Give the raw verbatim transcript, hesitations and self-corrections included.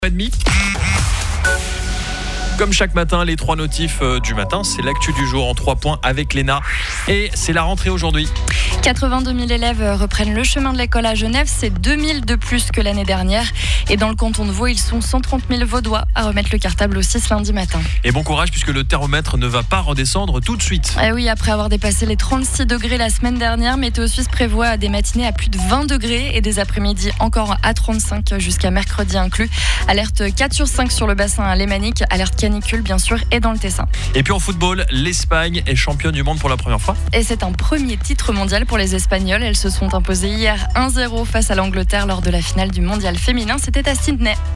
trente. Comme chaque matin, les trois notifs du matin, c'est l'actu du jour en trois points avec Léna. Et c'est la rentrée aujourd'hui. quatre-vingt-deux mille élèves reprennent le chemin de l'école à Genève. C'est deux mille de plus que l'année dernière. Et dans le canton de Vaud, ils sont cent trente mille Vaudois à remettre le cartable aussi ce lundi matin. Et bon courage puisque le thermomètre ne va pas redescendre tout de suite. Eh oui, après avoir dépassé les trente-six degrés la semaine dernière, Météo Suisse prévoit des matinées à plus de vingt degrés et des après-midi encore à trente-cinq jusqu'à mercredi inclus. Alerte quatre sur cinq sur le bassin lémanique, alerte canicule bien sûr et dans le Tessin. Et puis en football, l'Espagne est championne du monde pour la première fois. Et c'est un premier titre mondial pour les Espagnols. Elles se sont imposées hier un zéro face à l'Angleterre lors de la finale du mondial féminin. C'était à Sydney.